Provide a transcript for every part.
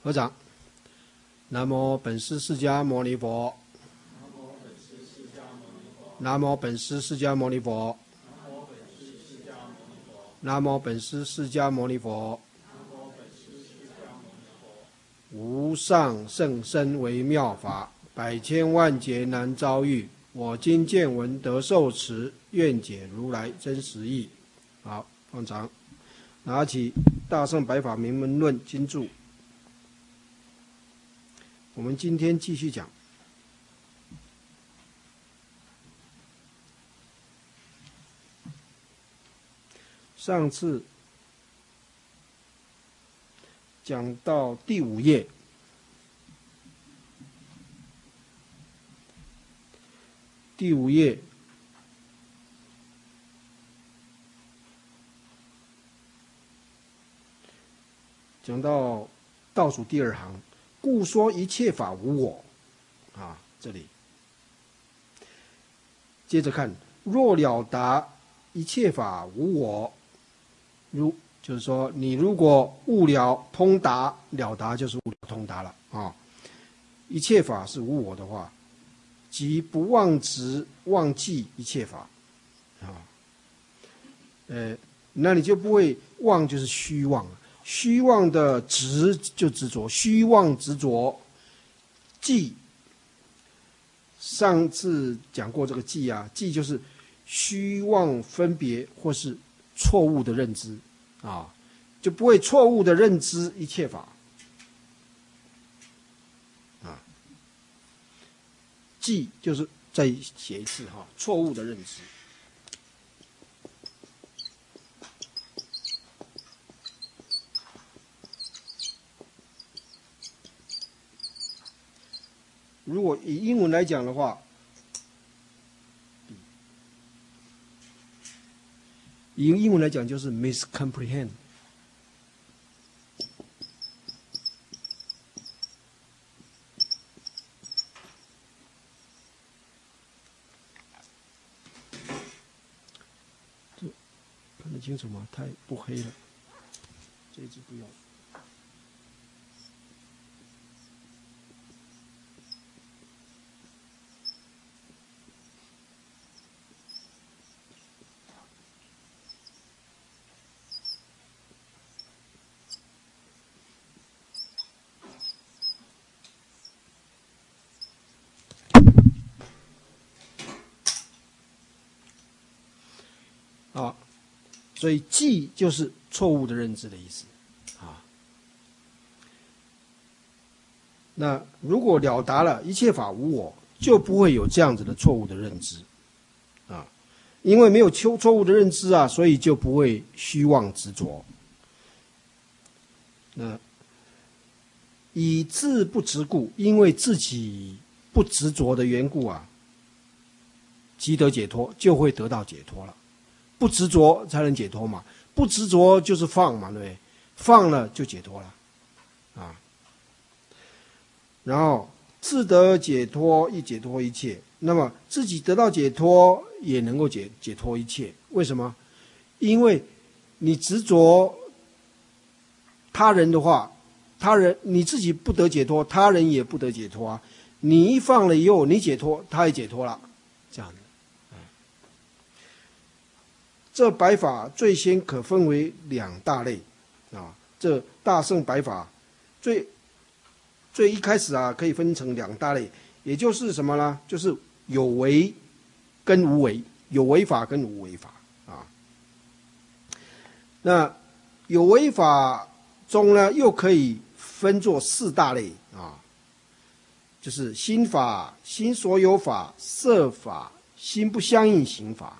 合掌。南无本师释迦牟尼佛。南无本师释迦牟尼佛。南无本师释迦牟尼佛。无上甚深微妙法，百千万劫难遭遇。我今见闻得受持，愿解如来真实义。好，放长。拿起《大乘百法明门论》经注。我们今天继续讲。上次讲到第5页，第5页讲到倒数第2行，故说一切法无我。这里接着看，若了达一切法无我，就是说，你如果悟了通达，了达就是悟了通达了啊。一切法是无我的话，即不忘执忘记一切法那你就不会忘，就是虚妄。虚妄的执就执着，虚妄执着，记。上次讲过这个记记就是虚妄分别或是错误的认知就不会错误的认知一切法记就是再写一次错误的认知。如果以英文来讲的话，以英文来讲就是 miscomprehend。看得清楚吗？太不黑了，这一支不用。所以记就是错误的认知的意思那如果了达了一切法无我，就不会有这样子的错误的认知因为没有错误的认知所以就不会虚妄执着。那以自不执故，因为自己不执着的缘故即得解脱，就会得到解脱了。不执着才能解脱嘛，不执着就是放嘛，对不对？放了就解脱了然后自得解脱，亦解脱一切。那么自己得到解脱，也能够解脱一切。为什么？因为你执着他人的话，他人你自己不得解脱，他人也不得解脱你一放了以后，你解脱，他也解脱了，这样的。这百法最先可分为2大类这大乘百法最一开始可以分成2大类，也就是什么呢？就是有为跟无为，有为法跟无为法那有为法中呢，又可以分作4大类就是心法、心所有法、色法、心不相应行法。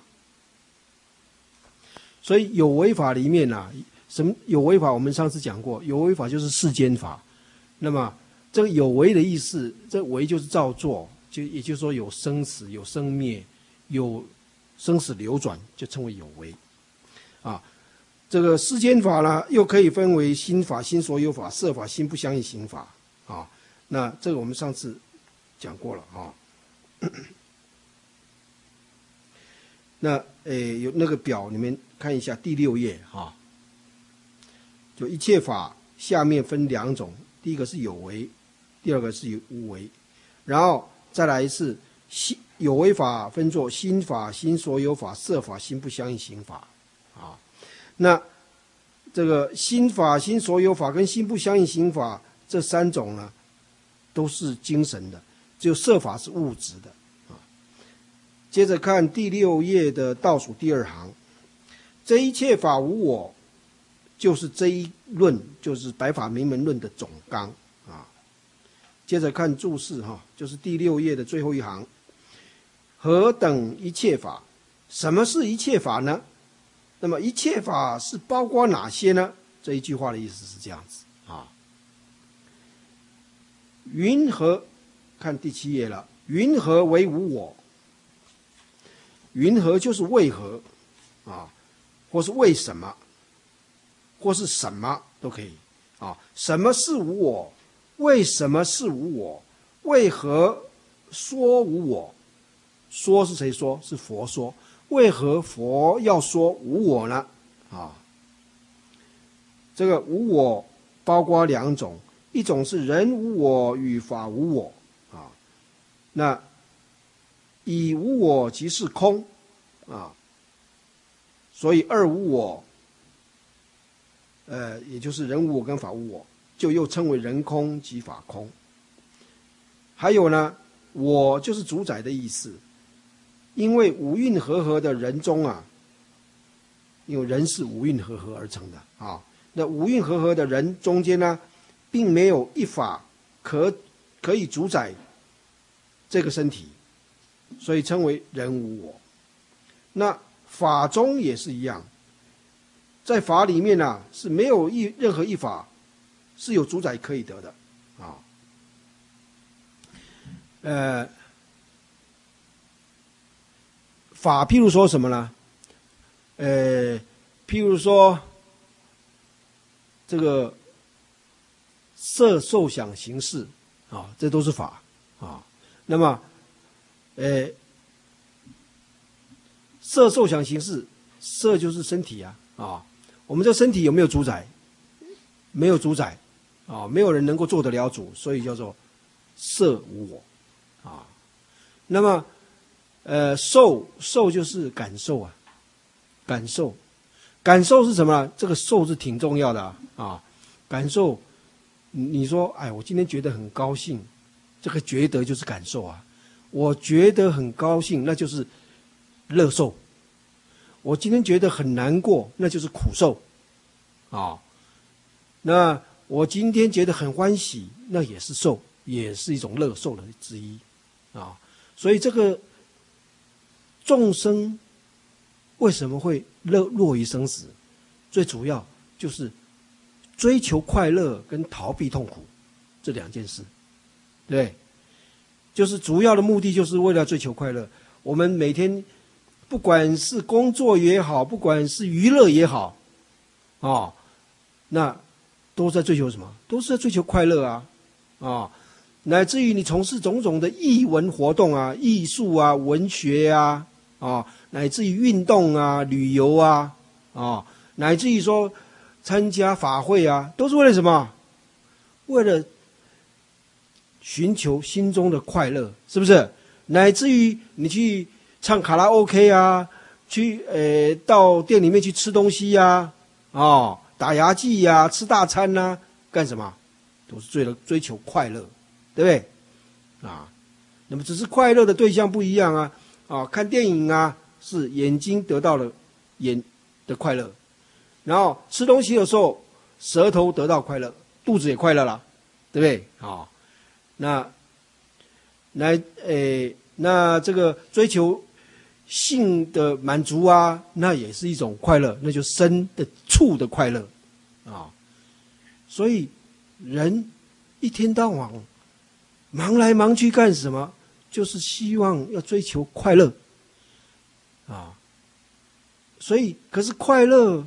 所以有为法里面什么有为法？我们上次讲过，有为法就是世间法。那么这个有为的意思，这为就是造作，也就是说有生死、有生灭、有生死流转，就称为有为这个世间法呢，又可以分为心法、心所有法、色法、心不相应行法那这个我们上次讲过了那有那个表，你们看一下第6页就一切法下面分2种， 第一个是有为，第二个是无为，然后再来是有为法分作心法、心所有法、色法、心不相应行法啊。那这个心法、心所有法跟心不相应行法这三种呢，都是精神的，只有色法是物质的啊。接着看第6页的倒数第2行，这一切法无我，就是这一论，就是白法明门论的总纲啊。接着看注释哈，就是第6页的最后一行，何等一切法？什么是一切法呢？那么一切法是包括哪些呢？这一句话的意思是这样子啊。云何？看第7页了。云何为无我？云何就是为何啊，或是为什么，或是什么都可以啊。什么是无我？为什么是无我？为何说无我？说是谁说？是佛说。为何佛要说无我呢？啊，这个无我包括2种，一种是人无我与法无我啊。那以无我即是空啊，所以二无我，也就是人无我跟法无我，就又称为人空即法空。还有呢，我就是主宰的意思。因为五蕴和合的人中啊，因为人是五蕴和合而成的啊，那五蕴和合的人中间呢，并没有一法可以主宰这个身体，所以称为人无我。那法中也是一样，在法里面啊，是没有任何一法是有主宰可以得的啊。法譬如说什么呢？譬如说这个色受想行识啊，这都是法啊。那么色受想行识，色就是身体啊，我们这身体有没有主宰？没有主宰啊，没有人能够做得了主，所以叫做色无我啊。那么受就是感受啊，感受是什么呢？这个受是挺重要的啊。感受，你说，哎，我今天觉得很高兴，这个觉得就是感受啊。我觉得很高兴，那就是乐受。我今天觉得很难过，那就是苦受啊。那我今天觉得很欢喜，那也是受，也是一种乐受的之一啊。所以这个众生为什么会落于生死？最主要就是追求快乐跟逃避痛苦这2件事，对不对？就是主要的目的就是为了追求快乐。我们每天不管是工作也好，不管是娱乐也好，那都在追求什么？都是在追求快乐啊，乃至于你从事种种的艺文活动啊、艺术啊、文学啊，乃至于运动啊、旅游啊，乃至于说参加法会啊，都是为了什么？为了寻求心中的快乐，是不是？乃至于你去唱卡拉 OK 啊，去到店里面去吃东西呀，打牙祭呀，吃大餐啊，干什么？都是追求快乐，对不对？那么只是快乐的对象不一样啊，看电影啊，是眼睛得到了眼的快乐，然后吃东西的时候，舌头得到快乐，肚子也快乐了，对不对？那这个追求性的满足啊，那也是一种快乐，那就是身的触的快乐啊。所以人一天到晚忙来忙去干什么？就是希望要追求快乐啊。所以可是快乐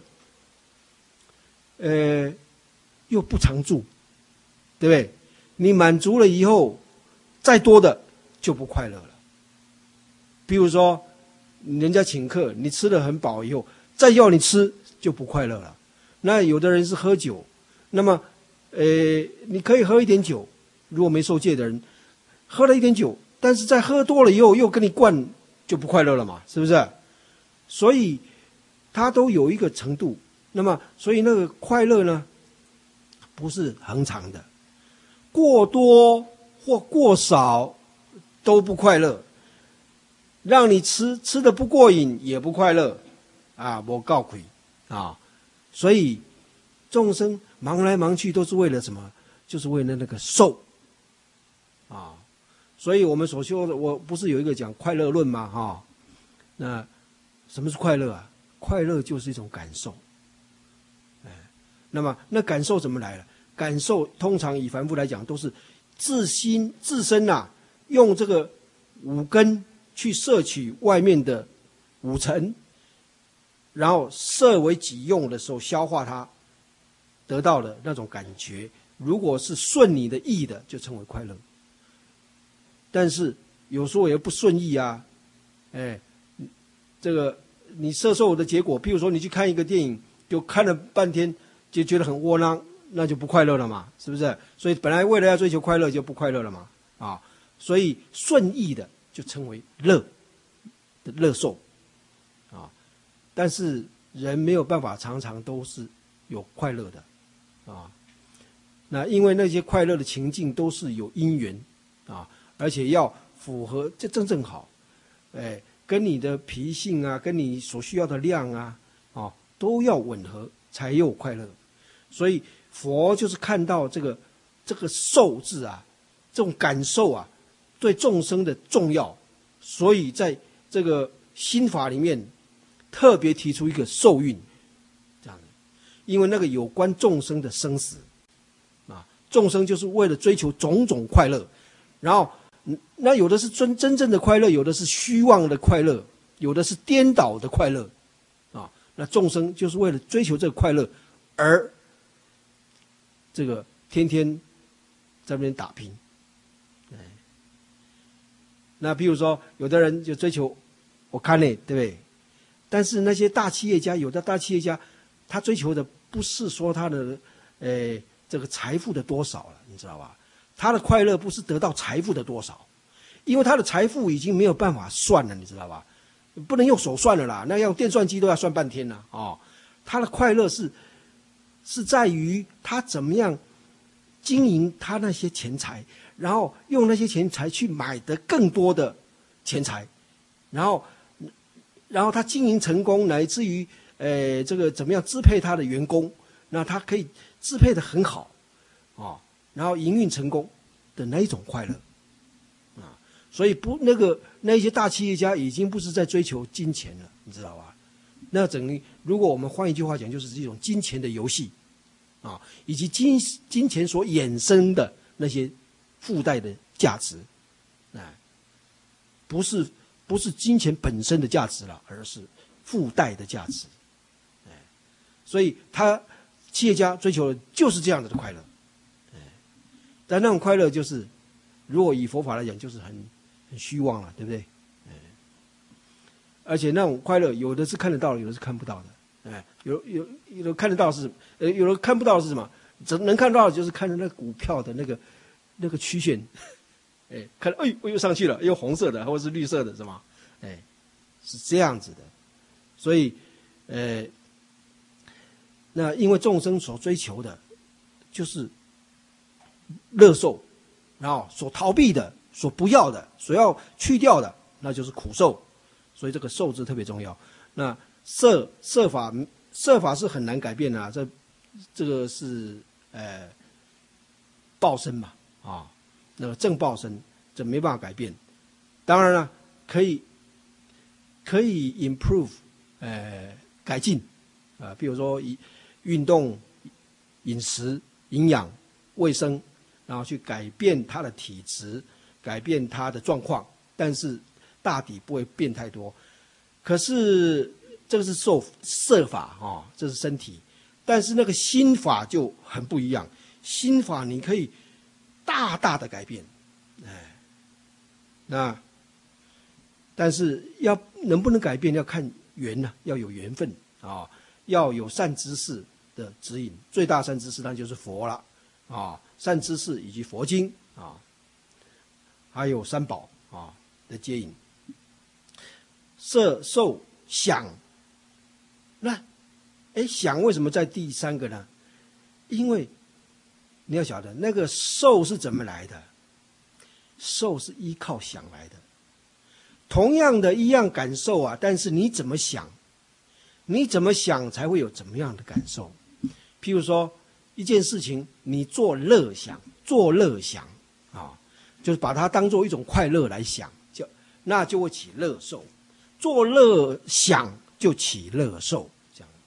又不常住，对不对？你满足了以后，再多的就不快乐了。比如说人家请客，你吃得很饱以后，再要你吃就不快乐了。那有的人是喝酒，那么你可以喝一点酒，如果没受戒的人，喝了一点酒，但是在喝多了以后又跟你灌，就不快乐了嘛，是不是？所以它都有一个程度。那么，所以那个快乐呢，不是恒长的，过多或过少都不快乐。让你吃的不过瘾也不快乐，啊，没告亏啊。所以众生忙来忙去都是为了什么？就是为了那个受啊。所以我们所修的，我不是有一个讲快乐论吗？哈，那什么是快乐啊？快乐就是一种感受。那么那感受怎么来了？感受通常以凡夫来讲，都是自身啊，用这个五根去摄取外面的五尘，然后摄为己用的时候，消化它，得到的那种感觉。如果是顺你的意的，就称为快乐。但是有时候也不顺意啊，这个你摄受的结果，譬如说你去看一个电影，就看了半天。就觉得很窝囊，那就不快乐了嘛，是不是？所以本来为了要追求快乐，就不快乐了嘛，啊！所以顺意的就称为乐的乐受，啊！但是人没有办法常常都是有快乐的，啊！那因为那些快乐的情境都是有因缘，啊，而且要符合，这正好，跟你的脾性啊，跟你所需要的量啊，都要吻合才有快乐。所以佛就是看到这个受字啊，这种感受啊，对众生的重要，所以在这个心法里面特别提出一个受蕴，这样的，因为那个有关众生的生死啊，众生就是为了追求种种快乐，然后那有的是真正的快乐，有的是虚妄的快乐，有的是颠倒的快乐啊，那众生就是为了追求这个快乐而这个天天在那边打拼，那比如说有的人就追求我看呢，对不对？但是那些大企业家，有的大企业家，他追求的不是说他的这个财富的多少了，你知道吧？他的快乐不是得到财富的多少，因为他的财富已经没有办法算了，你知道吧？不能用手算了啦，那用电算机都要算半天了哦。他的快乐是在于他怎么样经营他那些钱财，然后用那些钱财去买得更多的钱财，然后他经营成功，乃至于这个怎么样支配他的员工，那他可以支配得很好哦，然后营运成功的那一种快乐啊，所以那一些大企业家已经不是在追求金钱了，你知道吧？那等于如果我们换一句话讲，就是这种金钱的游戏啊，以及金钱所衍生的那些附带的价值，不是金钱本身的价值了，而是附带的价值。所以企业家追求的就是这样的快乐，但那种快乐就是，如果以佛法来讲，就是很虚妄了，对不对？而且那种快乐，有的是看得到的，有的是看不到的。有的看得到是，有的看不到是什么？能看到的就是看着那股票的那个曲线，看又上去了，又红色的或者是绿色的，是吗？是这样子的。所以，那因为众生所追求的，就是乐受，然后所逃避的、所不要的、所要去掉的，那就是苦受。所以这个受字特别重要。那色法是很难改变的啊，这个是报身嘛啊，那个正报身这没办法改变。当然了，可以 improve 改进比如说运动、饮食、营养、卫生，然后去改变他的体质，改变他的状况，但是大抵不会变太多。可是这个是色法这是身体，但是那个心法就很不一样。心法你可以大大的改变，那但是能不能改变要看缘呢，要有缘分要有善知识的指引。最大善知识当然就是佛了啊，善知识以及佛经啊，还有三宝啊的接引。色受想，那想为什么在第三个呢？因为你要晓得那个受是怎么来的，受是依靠想来的。同样的一样感受啊，但是你怎么想，你怎么想才会有怎么样的感受。譬如说一件事情，你做乐想啊，就是把它当做一种快乐来想，那就会起乐受。做乐想就起乐受，这样。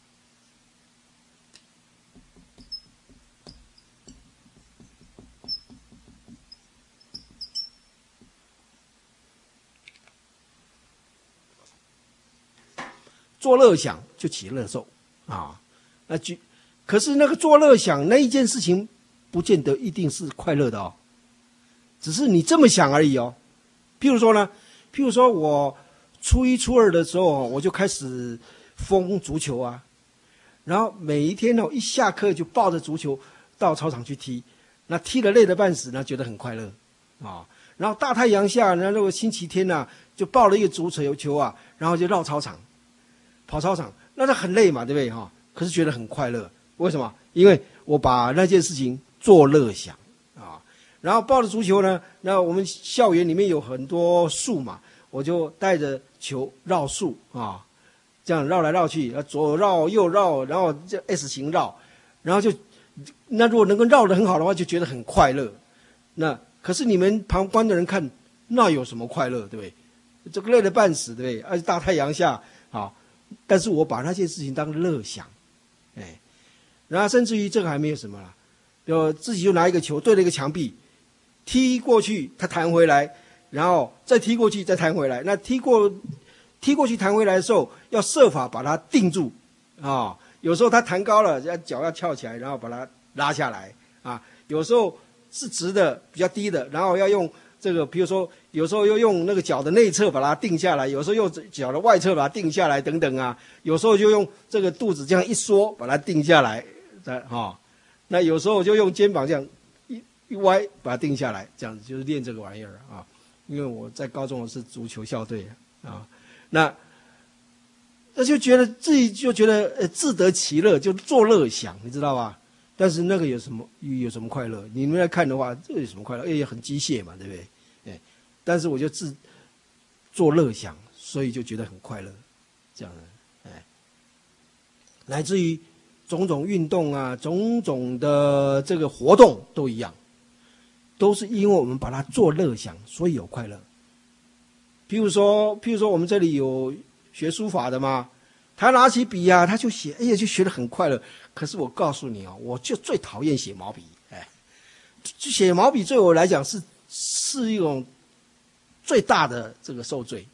做乐想就起乐受啊，可是那个做乐想那一件事情，不见得一定是快乐的哦，只是你这么想而已哦。譬如说我初一初二的时候，我就开始疯足球啊，然后每一天一下课就抱着足球到操场去踢，那踢得累得半死呢，觉得很快乐啊。然后大太阳下，那个星期天呢，就抱了一个足球啊，然后就绕操场。跑操场，那是很累嘛，对不对哈？可是觉得很快乐，为什么？因为我把那件事情做乐想啊。然后抱着足球呢，那我们校园里面有很多树嘛，我就带着球绕树啊，这样绕来绕去，左绕右绕，然后这 S 型绕，然后那如果能够绕得很好的话，就觉得很快乐。那可是你们旁观的人看，那有什么快乐，对不对？这个累得半死，对不对？而且大太阳下啊。但是我把那件事情当乐想，然后甚至于这个还没有什么了，就自己就拿一个球对着一个墙壁，踢过去，它弹回来，然后再踢过去，再弹回来。那踢过去弹回来的时候，要设法把它定住啊。有时候它弹高了，脚要翘起来，然后把它拉下来啊。有时候是直的，比较低的，然后要用这个，比如说有时候又用那个脚的内侧把它定下来，有时候用脚的外侧把它定下来，等等啊。有时候就用这个肚子这样一缩把它定下来，那有时候就用肩膀这样一歪把它定下来，这样子就是练这个玩意儿啊。因为我在高中是足球校队啊，那就觉得自己就觉得自得其乐，就做乐想，你知道吧？但是那个有什么快乐？你们来看的话，这有什么快乐？也很机械嘛，对不对？但是我就做乐想，所以就觉得很快乐，这样的，乃至于种种运动啊，种种的这个活动都一样，都是因为我们把它做乐想，所以有快乐。譬如说我们这里有学书法的嘛，他拿起笔啊，他就写，就学得很快乐。可是我告诉你我就最讨厌写毛笔，就写毛笔对我来讲是一种最大的这个受罪，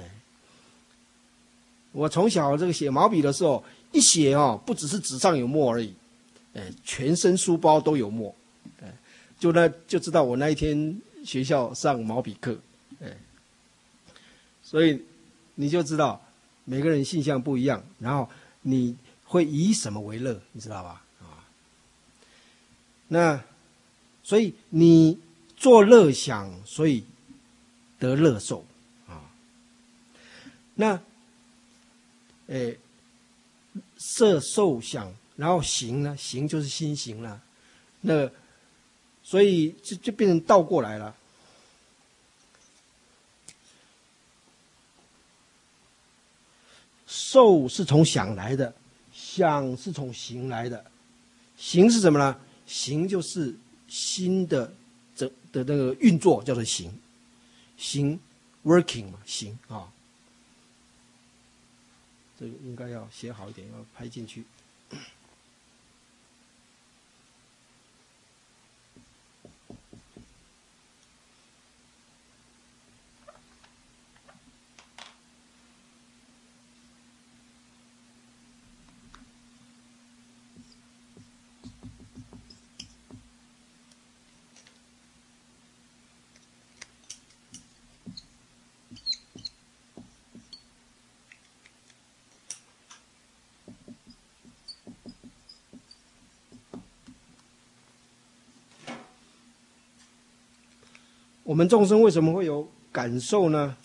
我从小这个写毛笔的时候，一写不只是纸上有墨而已，全身书包都有墨，就知道我那一天学校上毛笔课，所以你就知道每个人性向不一样，然后你会以什么为乐，你知道吧？那所以你做乐想，所以得乐受啊。那色受想，然后行呢？行就是心行了。那所以就变成倒过来了。受是从想来的，想是从行来的。行是什么呢？行就是心的那个运作，叫做行。行 working 嘛，行啊。这个应该要写好一点，要拍进去。 我们众生为什么会有感受呢？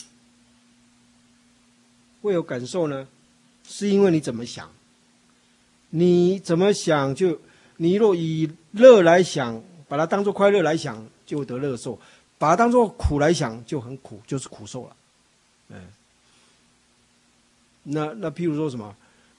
会有感受呢？是因为你怎么想。你怎么想你若以乐来想，把它当作快乐来想，就得乐受；把它当作苦来想，就很苦，就是苦受了。那譬如说什么？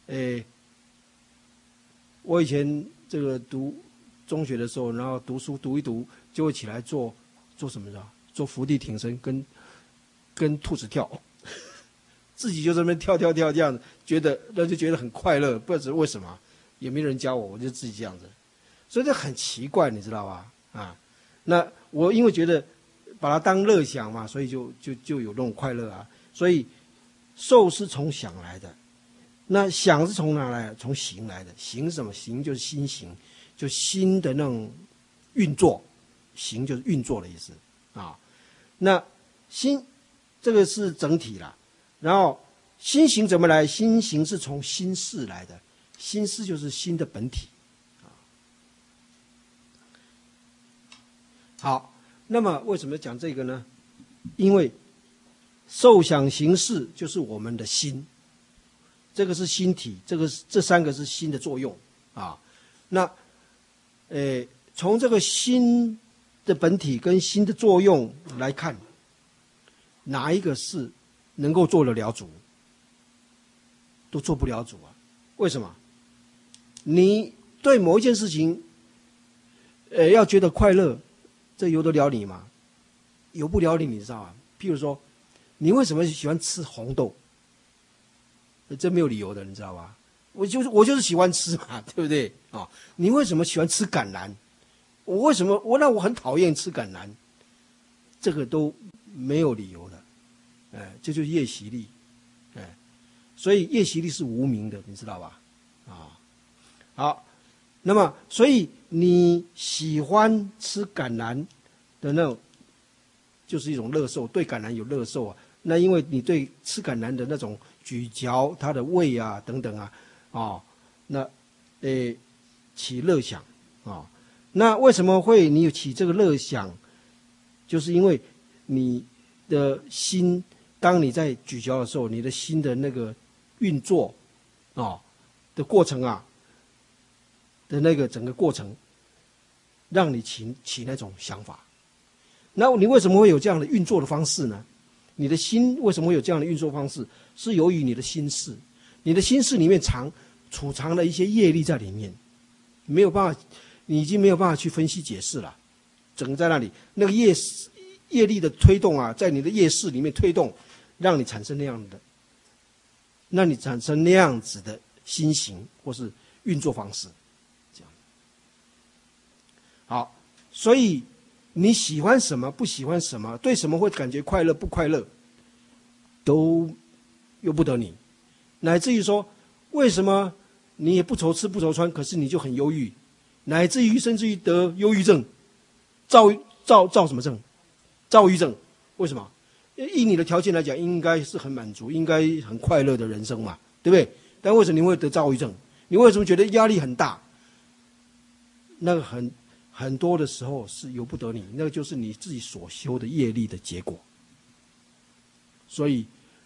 我以前这个读中学的时候，然后读书读一读，就会起来做什么呢？做伏地挺身，跟兔子跳，自己就在那边跳这样子，就觉得很快乐，不知道为什么，也没人教我，我就自己这样子，所以这很奇怪，你知道吧？啊，那我因为觉得把它当乐想嘛，所以就有那种快乐啊，所以受是从想来的。那想是从哪来？从行来的。行是什么？行就是心行，就心的那种运作。行就是运作的意思啊。那心这个是整体啦。然后心行怎么来？心行是从心事来的。心事就是心的本体啊。好，那么为什么讲这个呢？因为受想行识就是我们的心。这个是心体，这三个是心的作用啊。那，从这个心的本体跟心的作用来看，哪一个是能够做得了主？都做不了主啊！为什么？你对某一件事情，要觉得快乐，这由得了你吗？由不了你，你知道吗？譬如说，你为什么喜欢吃红豆？这没有理由的，你知道吧？我就是喜欢吃嘛，对不对啊？你为什么喜欢吃橄榄？我很讨厌吃橄榄，这个都没有理由的，这就是业习力，所以业习力是无明的，你知道吧？啊，好，那么所以你喜欢吃橄榄的那种，就是一种乐受，对橄榄有乐受啊。那因为你对吃橄榄的那种咀嚼它的味啊等等啊，那起乐想啊。那为什么会你有起这个乐想？就是因为你的心，当你在咀嚼的时候，你的心的那个运作的过程的那个整个过程，让你起那种想法。那你为什么会有这样的运作的方式呢？你的心为什么会有这样的运作方式？是由于你的心事，你的心事里面储藏了一些业力在里面，没有办法，你已经没有办法去分析解释了，整个在那里，那个业力的推动在你的业识里面推动，让你产生那样子的心行或是运作方式，这样。好，所以你喜欢什么，不喜欢什么，对什么会感觉快乐不快乐，都由不得你。乃至于说，为什么你也不愁吃不愁穿，可是你就很忧郁，乃至于甚至于得忧郁症，躁什么症？躁郁症。为什么？以你的条件来讲，应该是很满足，应该很快乐的人生嘛，对不对？但为什么你会得躁郁症？你为什么觉得压力很大？那个很多的时候是由不得你，那个就是你自己所修的业力的结果。所以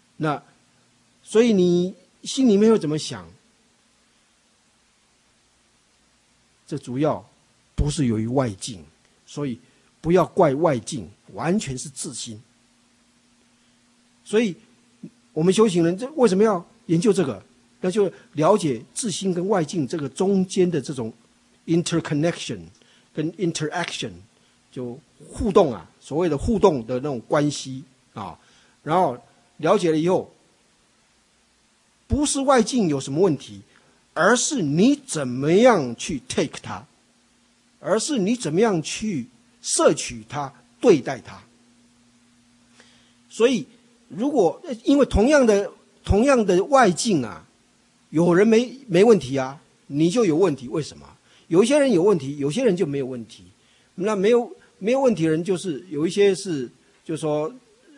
你心里面会怎么想？这主要不是由于外境，所以不要怪外境，完全是自心。所以我们修行人为什么要研究这个？那就了解自心跟外境这个中间的这种 interconnection 跟 interaction， 就互动所谓的互动的那种关系然后了解了以后，不是外境有什么问题，而是你怎么样去 take 它，而是你怎么样去摄取它、对待它。所以，如果因为同样的外境有人没问题你就有问题，为什么？有一些人有问题，有些人就没有问题。那没有问题的人，就是有一些是，就是说，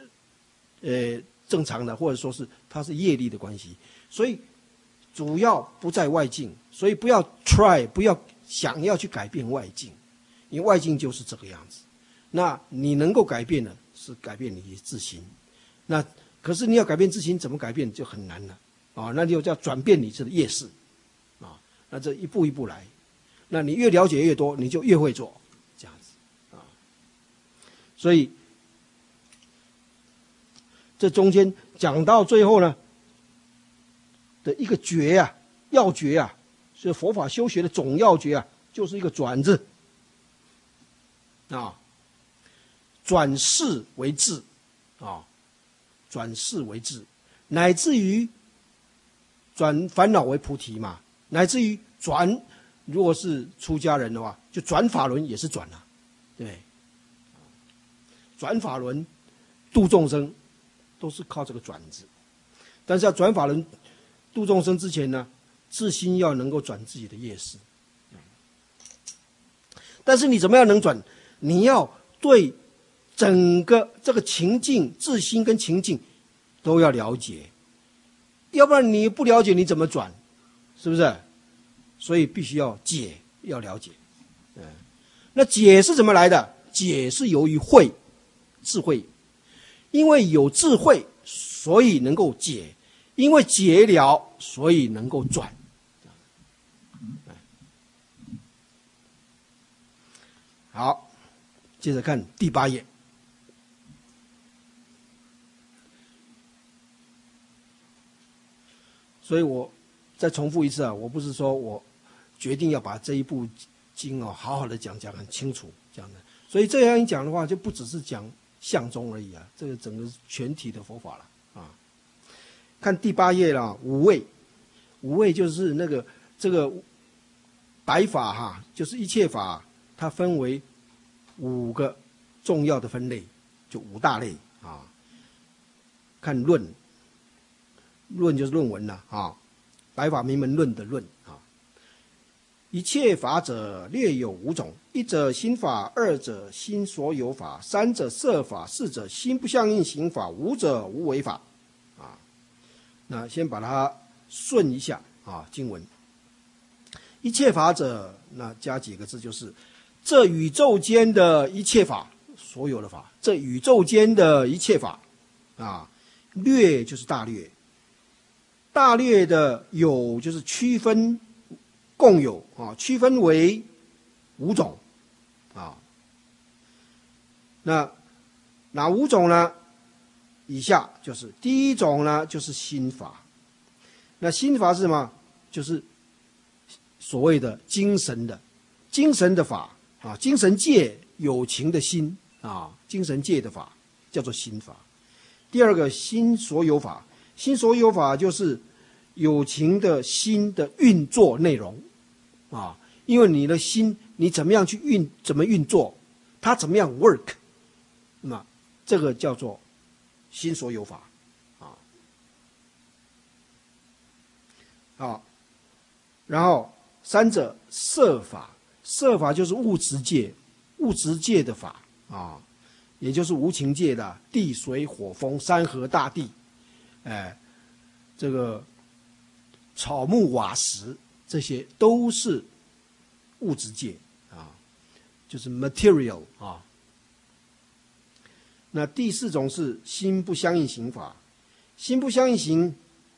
正常的，或者说是它是业力的关系。所以主要不在外境，所以不要想要去改变外境，因为外境就是这个样子。 那你能够改变的是改变你的自心。那可是你要改变自心，怎么改变就很难了啊！那就叫转变你这个业识啊。那这一步一步来，那你越了解越多，你就越会做这样子啊。所以这中间讲到最后呢的一个诀啊，要诀啊，所以佛法修学的总要诀啊，就是一个转字啊，转世为智啊，转世为智，乃至于转烦恼为菩提嘛，乃至于转，如果是出家人的话，就转法轮也是转啊，对，转法轮度众生都是靠这个转字。但是要转法轮度众生之前呢，自心要能够转自己的业识。但是你怎么样能转？你要对整个这个情境，自心跟情境都要了解，要不然你不了解你怎么转，是不是？所以必须要解，要了解。那解是怎么来的？解是由于慧，智慧，因为有智慧，所以能够解，因为解了，所以能够转。好，接着看第8页。所以我再重复一次啊，我不是说我决定要把这一部经好好的讲很清楚这样的。所以这样一讲的话，就不只是讲相宗而已啊，这个整个全体的佛法了啊。看第8页了，五位，五位就是这个白法哈，就是一切法，它分为5个重要的分类，就5大类啊。看论，论就是论文了啊，白法明门论的论啊。一切法者略有5种：一者心法，二者心所有法，三者色法，四者心不相应行法，五者无为法。啊，那先把它顺一下啊，经文。一切法者，那加几个字就是这宇宙间的一切法，所有的法，这宇宙间的一切法啊，略就是大略，大略的有就是区分。共有啊，区分为5种啊。那哪5种呢？以下就是第一种呢，就是心法。那心法是什么？就是所谓的精神的法啊，精神界有情的心啊，精神界的法叫做心法。第二个心所有法，心所有法就是有情的心的运作内容。啊，因为你的心，你怎么样去怎么运作，它怎么样 work， 那么这个叫做心所有法，啊，然后三者色法，色法就是物质界的法啊，也就是无情界的地水火风山河大地，这个草木瓦石。这些都是物质界啊，就是 material 啊。那第4种是心不相应行法，心不相应行，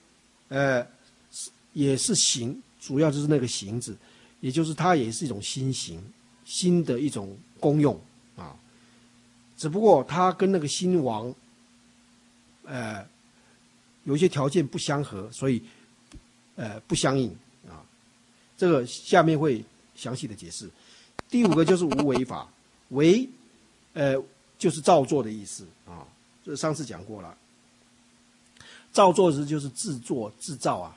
也是行，主要就是那个行字，也就是它也是一种心行，心的一种功用啊。只不过它跟那个心王，有一些条件不相合，所以不相应。这个下面会详细的解释。第5个就是无为法，为，就是造作的意思啊，这上次讲过了。造作时就是制作、制造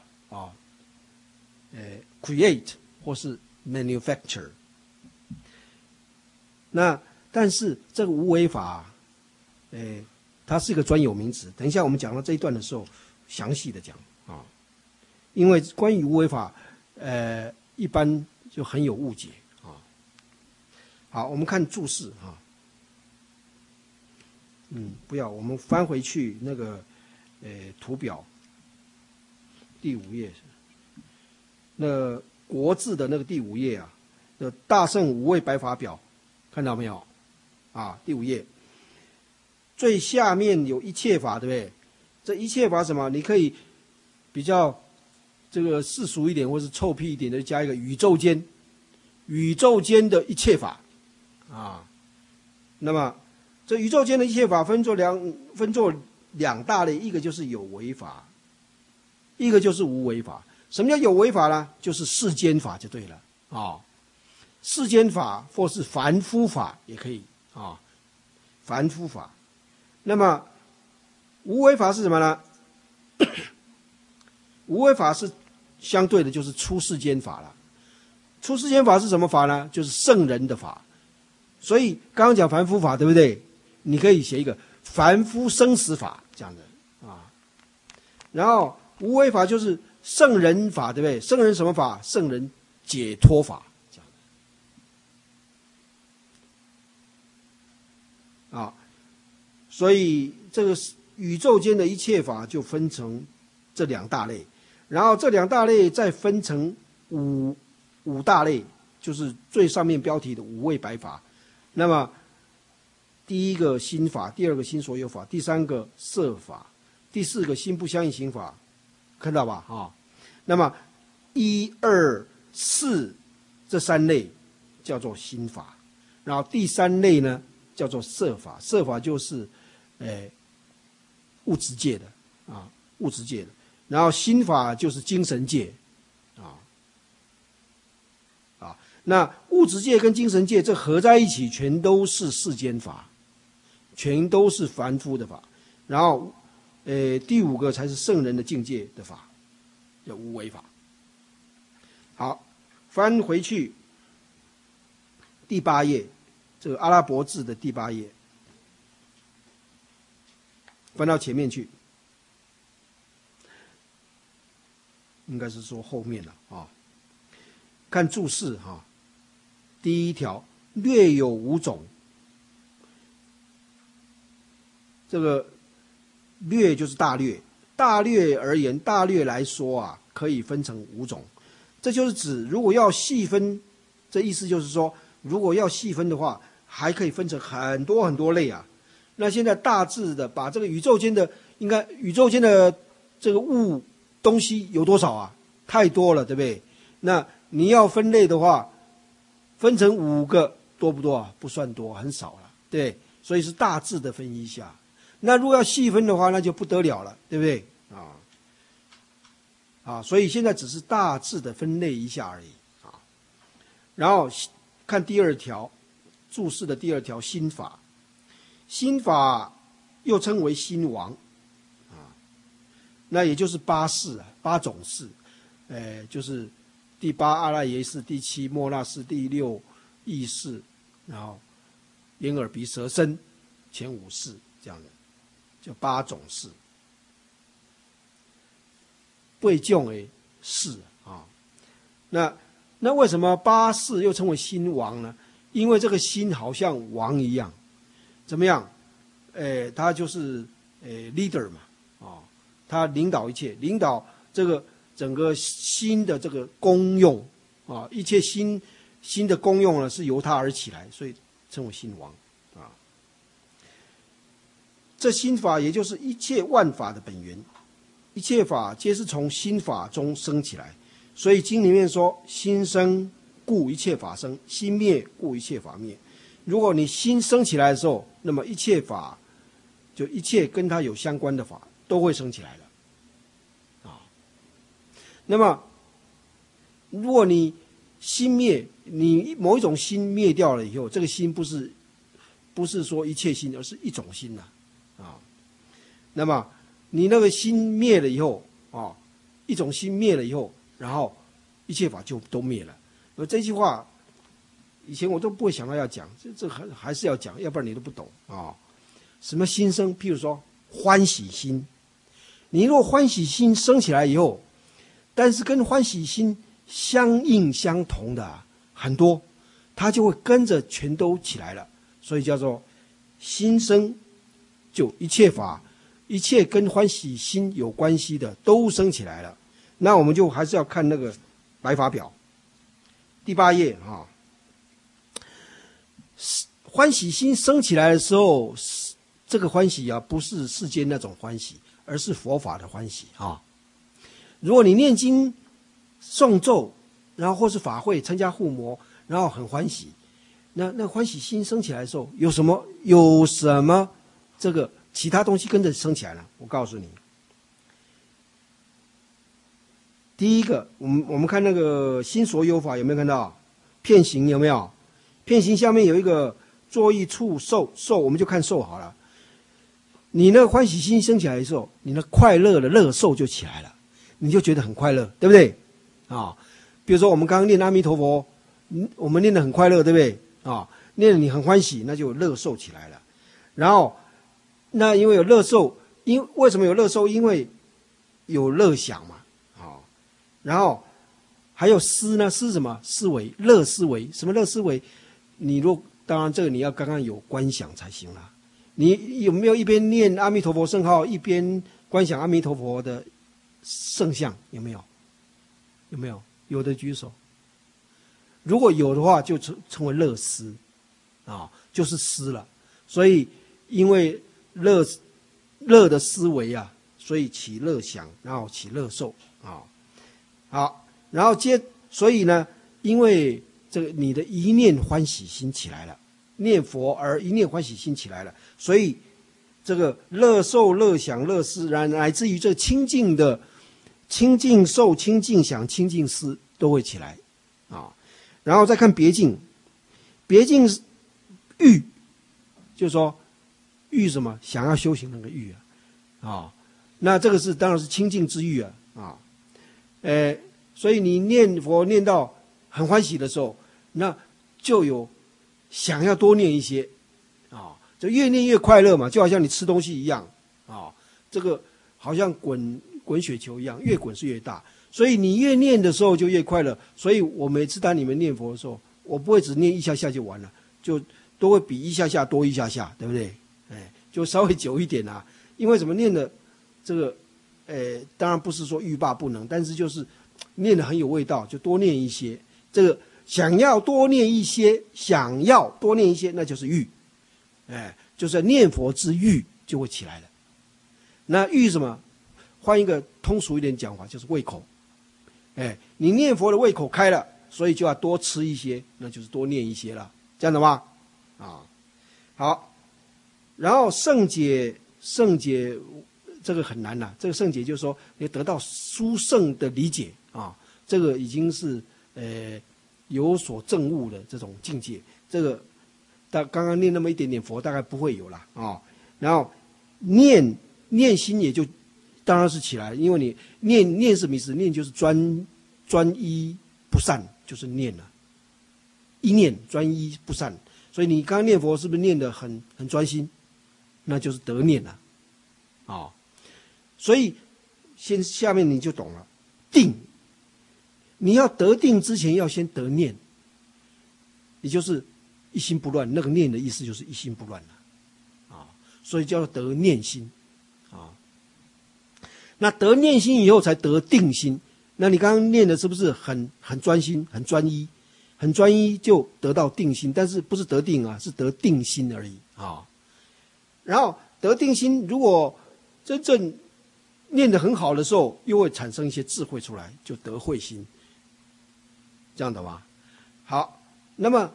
create 或是 manufacture。那但是这个无为法，它是一个专有名词。等一下我们讲到这一段的时候，详细的讲啊，因为关于无为法。一般就很有误解啊。好，我们看注释啊。不要，我们翻回去那个图表第5页，那国字的那个第5页啊，那大圣无畏白法表，看到没有？ 啊，第5页最下面有一切法，对不对？这一切法什么？你可以比较这个世俗一点，或是臭屁一点的，加一个宇宙间，宇宙间的一切法啊。那么这宇宙间的一切法分作两大类，一个就是有为法，一个就是无为法。什么叫有为法呢？就是世间法就对了啊。世间法或是凡夫法也可以啊，凡夫法。那么无为法是什么呢？无为法是相对的，就是出世间法了。出世间法是什么法呢？就是圣人的法。所以刚刚讲凡夫法，对不对？你可以写一个凡夫生死法这样的啊。然后无为法就是圣人法，对不对？圣人什么法？圣人解脱法这样的啊。所以这个宇宙间的一切法就分成这两大类，然后这两大类再分成五大类，就是最上面标题的五位白法。那么第一个心法，第二个心所有法，第三个色法，第四个心不相应行法，看到吧？啊，那么1、2、4这3类叫做心法，然后第3类呢叫做色法，色法就是物质界的啊，物质界的，然后心法就是精神界啊，那物质界跟精神界这合在一起，全都是世间法，全都是凡夫的法。然后，第5个才是圣人的境界的法，叫无为法。好，翻回去第8页，这个阿拉伯字的第8页，翻到前面去，应该是说后面了啊。看注释哈，第1条略有5种，这个略就是大略，大略而言，大略来说啊，可以分成5种。这就是指如果要细分，这意思就是说，如果要细分的话，还可以分成很多很多类啊。那现在大致的把这个宇宙间的这个东西有多少啊？太多了，对不对？那你要分类的话，分成5个多不多啊？不算多，很少了，对。所以是大致的分一下。那如果要细分的话，那就不得了了，对不对？所以现在只是大致的分类一下而已啊。然后看第2条，注释的第2条心法，心法又称为心王啊，那也就是8识啊，8种识，就是第8阿赖耶识，第7末那识，第6意识，然后眼耳鼻舌身前5识这样的，就8种识。8种的识啊，那为什么8识又称为心王呢？因为这个心好像王一样，怎么样？他就是leader 嘛，他领导一切，领导这个整个心的这个功用啊，一切心的功用呢是由他而起来，所以称为心王啊。这心法也就是一切万法的本源。一切法皆是从心法中生起来，所以经里面说，心生故一切法生，心灭故一切法灭。如果你心生起来的时候，那么一切法，就一切跟它有相关的法都会生起来了啊。那么如果你心灭，你某一种心灭掉了以后，这个心不是说一切心，而是一种心啊。那么你那个心灭了以后啊，一种心灭了以后，然后一切法就都灭了。而这句话以前我都不会想到要讲，这还是要讲，要不然你都不懂啊。什么心生？譬如说欢喜心，你如果欢喜心生起来以后，但是跟欢喜心相应相同的很多，它就会跟着全都起来了，所以叫做心生，就一切法。一切跟欢喜心有关系的都升起来了，那我们就还是要看那个白法表，第8页啊。 欢喜心升起来的时候，这个欢喜啊，不是世间那种欢喜，而是佛法的欢喜啊。如果你念经、诵咒，然后或是法会参加护摩，然后很欢喜，那欢喜心升起来的时候，有什么这个其他东西跟着升起来了？我告诉你，第一个，我们看那个心所有法有没有看到？片行有没有？片行下面有一个作意处受，我们就看受好了。你那个欢喜心升起来的时候，你那快乐的乐受就起来了，你就觉得很快乐，对不对？比如说我们刚刚念阿弥陀佛，我们念得很快乐，对不对？念得你很欢喜，那就有乐受起来了。然后，那因为有乐受，为什么有乐受？因为有乐想嘛。然后还有思呢？思什么？思维，乐思维。什么乐思维？当然这个你要刚刚有观想才行啦。你有没有一边念阿弥陀佛圣号，一边观想阿弥陀佛的圣像？有没有？有没有？有的举手。如果有的话，就称为乐思，就是思了。所以因为乐的思维啊，所以起乐想，然后起乐受啊。好，然后所以呢，因为这个你的一念欢喜心起来了，念佛而一念欢喜心起来了，所以这个乐受、乐想、乐思，乃至于这清净的清净受、清净想、清净思都会起来啊。然后再看别境，别境欲，就是说欲什么？想要修行那个欲啊，那这个当然是清净之欲啊。所以你念佛念到很欢喜的时候，那就有想要多念一些就越念越快乐嘛，就好像你吃东西一样这个好像滚雪球一样，越滚是越大，所以你越念的时候就越快乐。所以我每次当你们念佛的时候，我不会只念一下下就完了，就都会比一下下多一下下，对不对？就稍微久一点因为怎么念的这个当然不是说欲罢不能，但是就是念得很有味道，就多念一些。这个想要多念一些，那就是欲，就是念佛之欲就会起来了。那欲什么？换一个通俗一点讲法，就是胃口。你念佛的胃口开了，所以就要多吃一些，那就是多念一些了，这样的吗？好，然后圣解这个很难了。这个圣解就是说，你得到殊胜的理解这个已经是有所证悟的这种境界。这个刚刚念那么一点点佛，大概不会有了然后念心也就当然是起来，因为你念是什么意思？念就是专一不散，就是念了，一念专一不散。所以你刚刚念佛是不是念得很专心？那就是得念了所以下面你就懂了，定，你要得定之前要先得念，也就是一心不乱。那个念的意思就是一心不乱了所以叫得念心那得念心以后才得定心。那你刚刚念的是不是很专心、很专一？很专一就得到定心，但是不是得定是得定心而已然后得定心，如果真正念得很好的时候，又会产生一些智慧出来，就得慧心，这样的吗？好，那么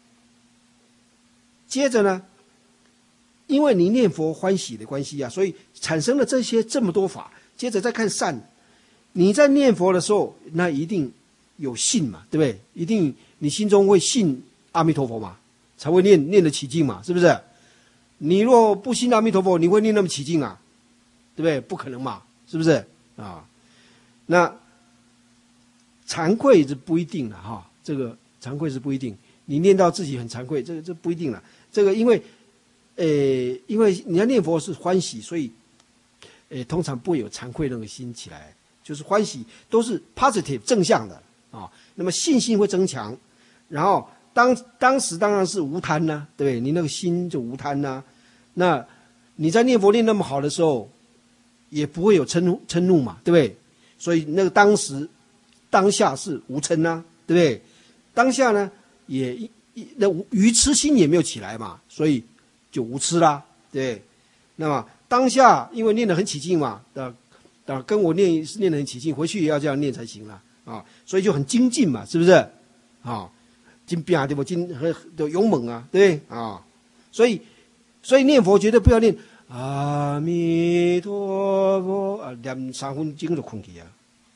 接着呢，因为你念佛欢喜的关系所以产生了这么多法。接着再看善，你在念佛的时候，那一定有信嘛，对不对？一定你心中会信阿弥陀佛嘛，才会念得起劲嘛，是不是？你若不信阿弥陀佛，你会念那么起劲对不对？不可能嘛，是不是那惭愧是不一定的这个惭愧是不一定，你念到自己很惭愧，这不一定了。这个因为你要念佛是欢喜，所以通常不会有惭愧那个心起来，就是欢喜都是 positive 正向的那么信心会增强，然后当时当然是无贪对不对？你那个心就无贪那你在念佛念那么好的时候，也不会有嗔怒嘛，对不对？所以那个当下是无嗔对不对？当下呢也那愚痴心也没有起来嘛，所以就无痴啦，对。那么当下因为念得很起劲嘛，跟我念得很起劲，回去也要这样念才行了啊，所以就很精进嘛，是不是？啊，精拼对不？都勇猛啊，对不对啊？所以念佛绝对不要念阿弥陀佛啊，念3分钟就困去啊。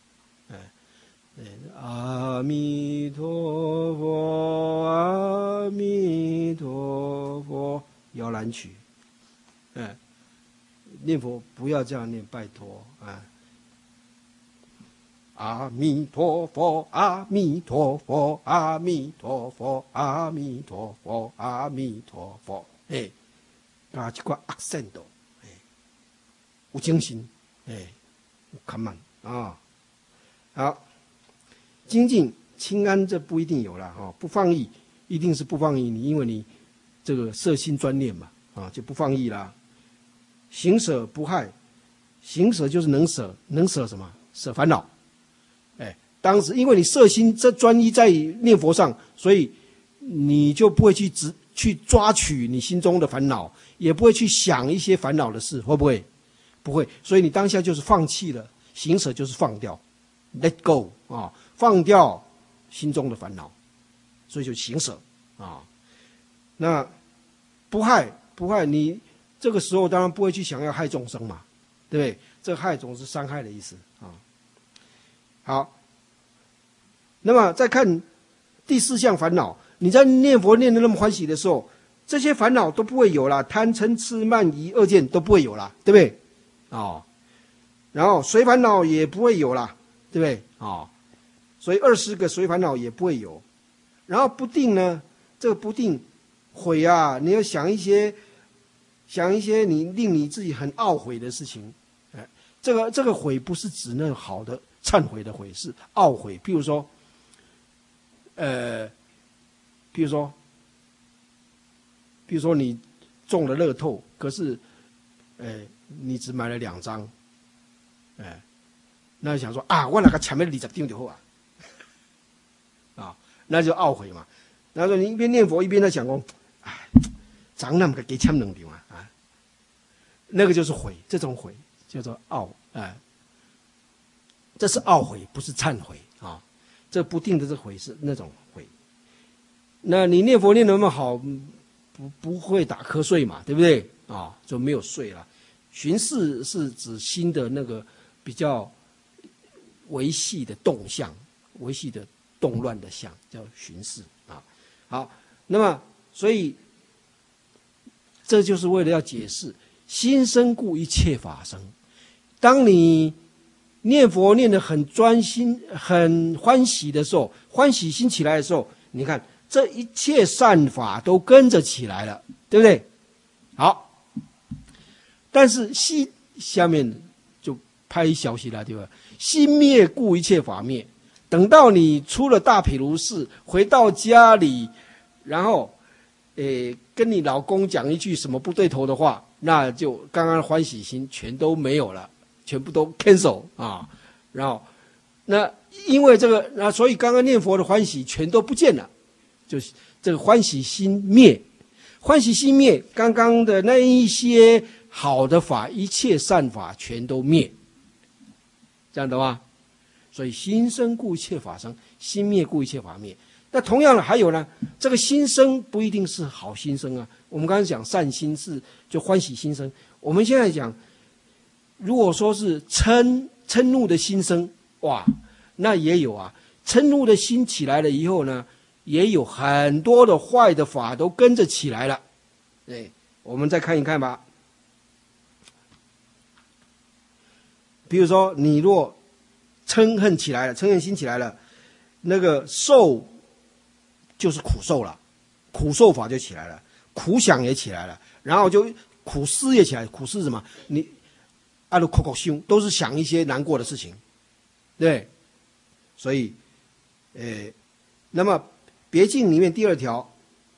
阿弥陀佛，阿弥陀佛，摇篮曲。念佛不要这样念，拜托啊！阿弥陀佛，阿弥陀佛，阿弥陀佛，阿弥陀佛，阿弥陀佛。加一个 accent， 有精神，有 come on 啊！好。精进清安这不一定有了哈，不放逸一定是不放逸你，因为你这个摄心专念嘛啊，就不放逸啦。行舍不害，行舍就是能舍，能舍什么？舍烦恼。当时因为你摄心这专一在念佛上，所以你就不会去抓取你心中的烦恼，也不会去想一些烦恼的事，会不会？不会，所以你当下就是放弃了，行舍就是放掉 ，let go 啊。放掉心中的烦恼，所以就行舍啊。那不害，你这个时候当然不会去想要害众生嘛，对不对？这个害总是伤害的意思啊。好，那么再看第4项烦恼，你在念佛念得那么欢喜的时候，这些烦恼都不会有了，贪嗔痴慢疑2见都不会有了，对不对？然后随烦恼也不会有了，对不对？所以20个随烦恼也不会有，然后不定呢，这个不定悔啊，你要想一些你令你自己很懊悔的事情，这个悔不是指那好的忏悔的悔，是懊悔。譬如说你中了乐透，可是你只买了2张，那想说啊，我那个前面20张就好啊。那就懊悔嘛。然后你一边念佛一边在想说，哎，咱那么个给签2张啊，那个就是悔，这种悔叫做懊，这是懊悔，不是忏悔啊。这不定的这悔是那种悔。那你念佛念得那么好，不会打瞌睡嘛，对不对啊？就没有睡了。巡视是指心的那个比较维系的动向，维系的动乱的相叫巡视啊。好，那么所以这就是为了要解释心生故一切法生。当你念佛念得很专心、很欢喜的时候，欢喜心起来的时候，你看这一切善法都跟着起来了，对不对？好，但是下面就拍消息了，对吧？心灭故一切法灭。等到你出了大毗卢寺，回到家里，然后跟你老公讲一句什么不对头的话，那就刚刚欢喜心全都没有了，全部都 cancel 啊。然后那因为这个，那所以刚刚念佛的欢喜全都不见了，就是这个欢喜心灭。欢喜心灭，刚刚的那一些好的法，一切善法全都灭，这样懂吗？所以心生故一切法生，心灭故一切法灭。那同样的还有呢，这个心生不一定是好心生啊。我们刚才讲善心是就欢喜心生，我们现在讲，如果说是嗔怒的心生，哇，那也有啊。嗔怒的心起来了以后呢，也有很多的坏的法都跟着起来了。对，我们再看一看吧。比如说，你若嗔恨起来了，嗔恨心起来了，那个受就是苦受了，苦受法就起来了，苦想也起来了，然后就苦思也起来。苦思是什么？你阿鲁口口凶都是想一些难过的事情，对。所以，那么别境里面第2条，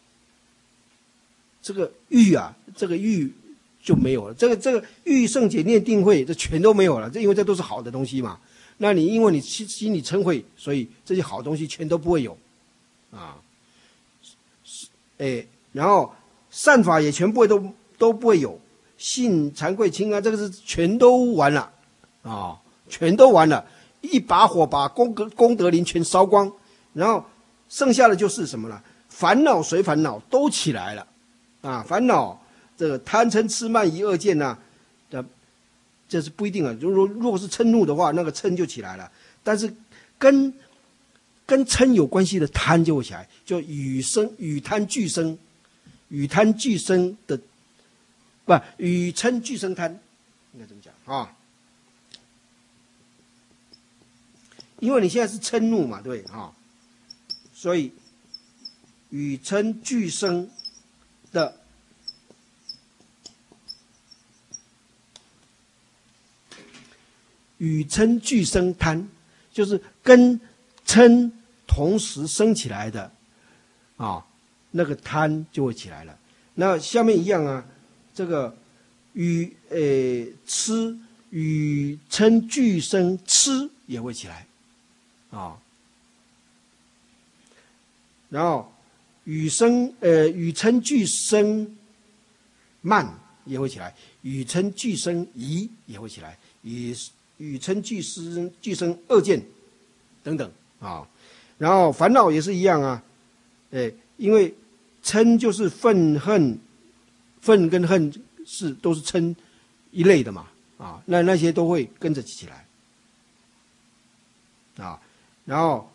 这个欲啊，这个欲就没有了。这个欲圣解念定慧，这全都没有了。这因为这都是好的东西嘛。那你因为你心里嗔恚，所以这些好东西全都不会有，啊。 然后善法也全部都不会有，信、惭愧、轻安，这个是全都完了啊，全都完了，一把火把功德林全烧光，然后剩下的就是什么了？烦恼随烦恼都起来了啊！烦恼这个贪嗔痴慢疑二见呐，这是不一定啊。如果是嗔怒的话，那个嗔就起来了，但是跟嗔有关系的贪就会起来，就与贪俱生，与贪俱生的，不与嗔俱生贪，应该怎么讲啊？因为你现在是嗔怒嘛，对啊，所以与嗔俱生的与嗔俱生贪，就是跟嗔同时升起来的啊，那个贪就会起来了。那下面一样啊，这个与嗔俱生痴也会起来啊。然后与嗔俱生慢也会起来，与嗔俱生疑也会起来，与嗔俱生恶见等等啊。然后烦恼也是一样啊，因为嗔就是愤恨，愤跟恨都是嗔一类的嘛啊，那些都会跟着起来啊。然后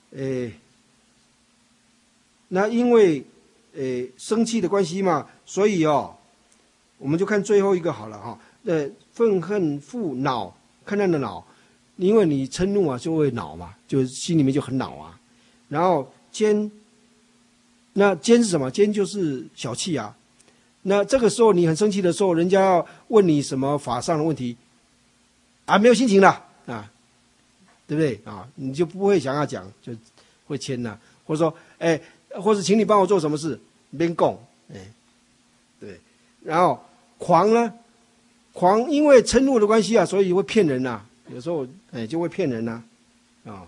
那因为生气的关系嘛，所以我们就看最后一个好了哈。愤恨复恼，看他的恼，因为你嗔怒啊，就会恼嘛，就心里面就很恼啊。然后奸，那奸是什么？奸就是小气啊。那这个时候你很生气的时候，人家要问你什么法上的问题啊，没有心情了啊，对不对啊？你就不会想要讲，就会谦了，或者说或者请你帮我做什么事，边供，对。然后狂呢？狂因为嗔怒的关系啊，所以会骗人呐，有时候就会骗人呐，啊。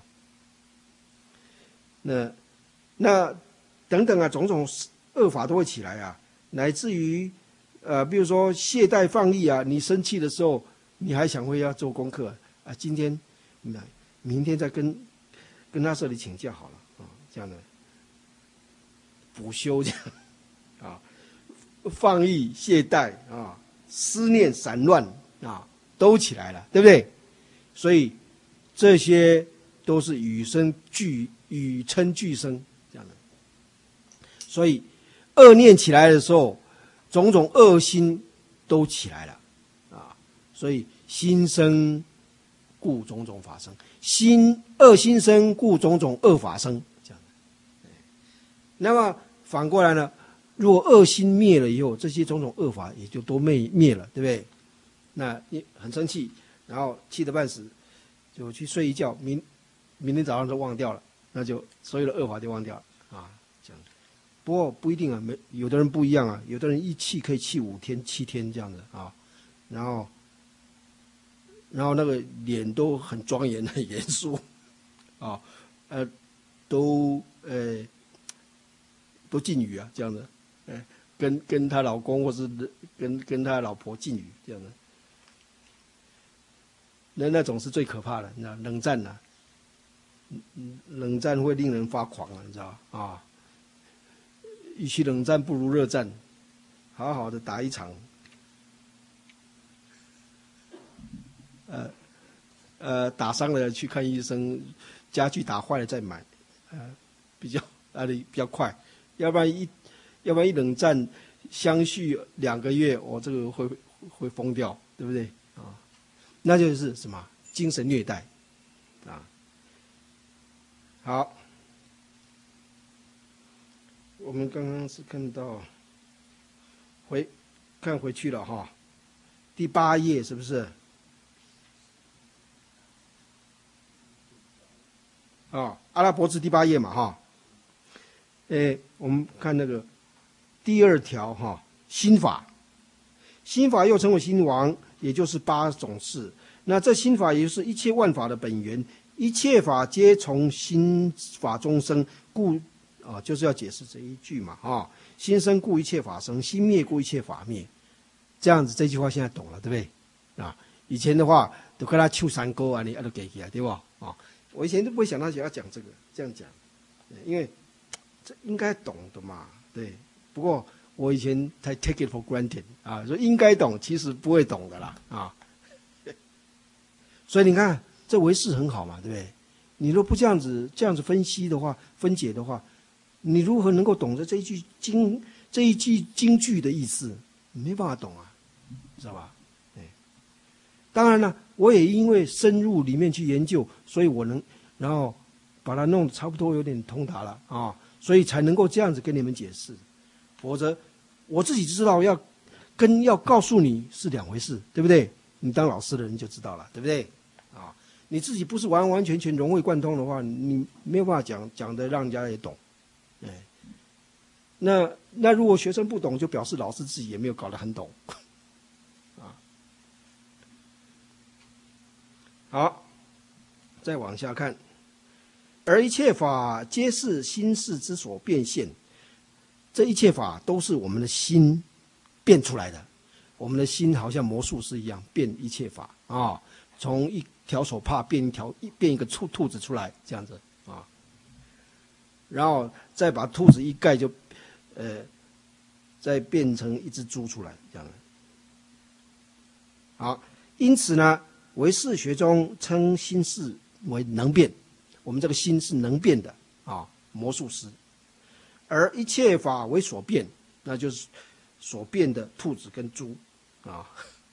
那等等啊，种种恶法都会起来啊，乃至于比如说懈怠放逸啊，你生气的时候，你还想会要做功课啊，今天明天再跟他这里请假好了啊，这样的补修这样啊，放逸懈怠啊，思念散乱啊，都起来了，对不对？所以这些都是与嗔俱生这样的。所以恶念起来的时候，种种恶心都起来了啊。所以心生，故种种法生；恶心生，故种种恶法生。这样的。那么反过来呢？如果恶心灭了以后，这些种种恶法也就都灭了，对不对？那你很生气，然后气得半死，就去睡一觉，明天早上就忘掉了，那就所有的恶法就忘掉了啊。这样，不过不一定啊，有的人不一样啊，有的人一气可以气5天、7天这样子啊，然后那个脸都很庄严、很严肃啊，都禁语啊，这样子。跟她老公或是跟她老婆禁语这样的，那种是最可怕的，你知道，冷战啊，冷战会令人发狂啊，你知道啊？与其冷战，不如热战，好好的打一场，打伤了去看医生，家具打坏了再买，比较快，要不然一冷战相续2个月，这个会疯掉，对不对啊？那就是什么精神虐待啊？好，我们刚刚是看到看回去了哈，第8页是不是？阿拉伯字第8页嘛哈。我们看那个第2条哈，心法又称为心王，也就是8种事。那这心法也就是一切万法的本源，一切法皆从心法中生，故就是要解释这一句嘛心生故一切法生，心灭故一切法灭。这样子这句话现在懂了，对不对？啊，以前的话都跟他唱山歌啊，你都给起来，对吧？啊，我以前都不会想到要讲这个，这样讲，因为这应该懂的嘛，对。不过我以前才 take it for granted 啊，说应该懂，其实不会懂的啦啊。所以你看，这唯识很好嘛，对不对？你若不这样子分析的话，分解的话，你如何能够懂得这一句京剧的意思？你没办法懂啊，知道吧？当然了，我也因为深入里面去研究，所以我能，然后把它弄得差不多有点通达了啊，所以才能够这样子跟你们解释。否则，我自己知道要告诉你是两回事，对不对？你当老师的人就知道了，对不对？啊，你自己不是完完全全融会贯通的话，你没有办法讲的让人家也懂。那如果学生不懂，就表示老师自己也没有搞得很懂。好，再往下看，而一切法皆是心识之所变现，这一切法都是我们的心变出来的。我们的心好像魔术师一样，变一切法啊，从一条手帕变一个兔子出来，这样子啊，然后再把兔子一盖就，再变成一只猪出来，这样的。好，因此呢，唯识学中称心识为能变，我们这个心是能变的啊，魔术师。而一切法为所变，那就是所变的兔子跟猪啊，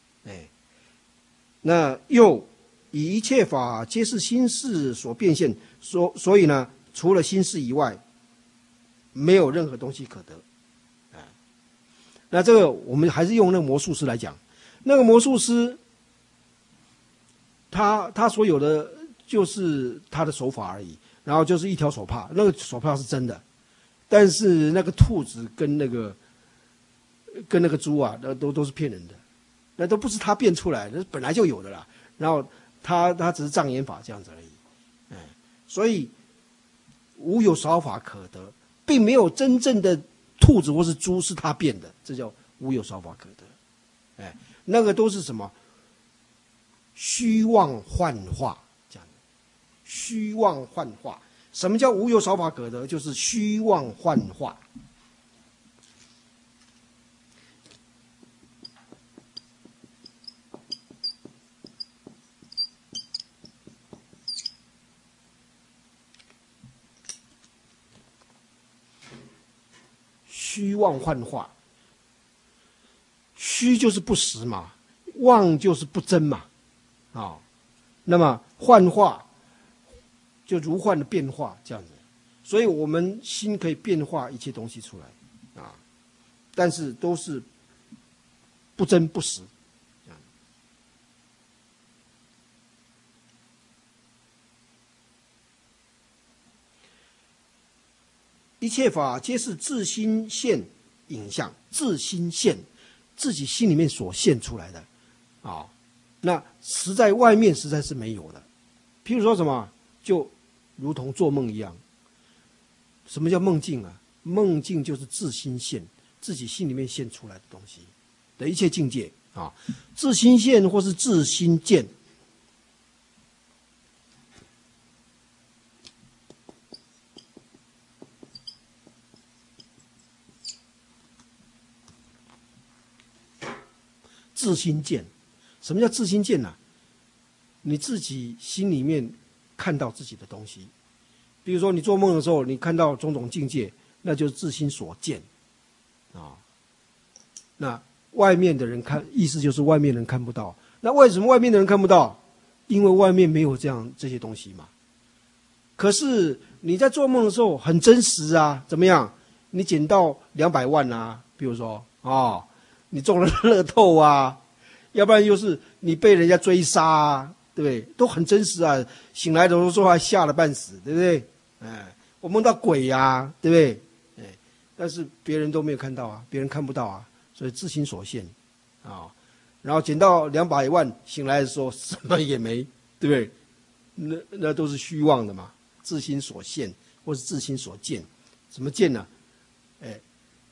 那又以一切法皆是心识所变现，所以呢，除了心识以外，没有任何东西可得。那这个我们还是用那个魔术师来讲，那个魔术师，他所有的就是他的手法而已，然后就是一条手帕，那个手帕是真的，但是那个兔子跟那个猪啊，那都是骗人的，那都不是他变出来的，那本来就有的啦。然后他只是障眼法这样子而已，所以无有少法可得，并没有真正的兔子或是猪是他变的，这叫无有少法可得。那个都是什么？虚妄幻化，这样。虚妄幻化，什么叫无有少法可得？就是虚妄幻化。虚妄幻化，虚就是不实嘛，妄就是不真嘛，那么幻化就如幻的变化这样子，所以我们心可以变化一切东西出来啊，但是都是不真不实。一切法皆是自心现影像，自心现，自己心里面所现出来的啊。那实在外面实在是没有的。譬如说什么，就如同做梦一样。什么叫梦境啊？梦境就是自心现，自己心里面现出来的东西的一切境界啊。自心现或是自心见。自心见，什么叫自心见呢？你自己心里面看到自己的东西，比如说你做梦的时候，你看到种种境界，那就是自心所见啊。那外面的人看，意思就是外面人看不到。那为什么外面的人看不到？因为外面没有这些东西嘛。可是你在做梦的时候很真实啊，怎么样？你捡到200万啊，比如说你中了乐透啊，要不然又是你被人家追杀啊，对不对？都很真实啊。醒来的时候还吓得半死，对不对？我梦到鬼啊，对不对？但是别人都没有看到啊，别人看不到啊，所以自心所现啊。然后捡到200万，醒来的时候什么也没，对不对？那都是虚妄的嘛，自心所现或是自心所见。怎么见呢？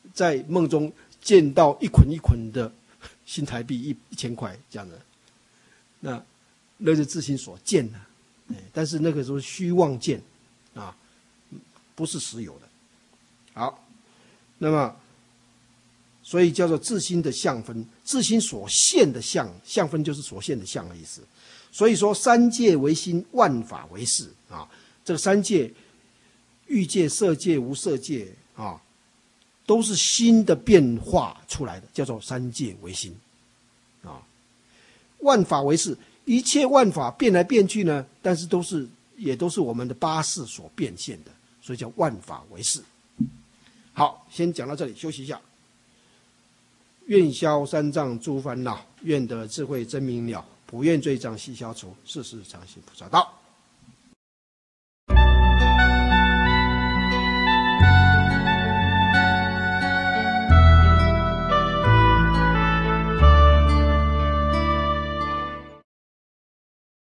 在梦中见到一捆一捆的新台币1000块这样的，那是自心所见的，但是那个时候虚妄见啊，不是实有的。好，那么所以叫做自心的相分，自心所现的相，相分就是所现的相的意思。所以说三界为心，万法为事啊。这个三界，欲界、色界、无色界啊，都是心的变化出来的，叫做三界为心啊。万法为事，一切万法变来变去呢，但是也都是我们的八识所变现的，所以叫万法为事。好，先讲到这里，休息一下。愿消三障诸烦恼，愿得智慧真明了，不愿罪障悉消除，世世常行菩萨道。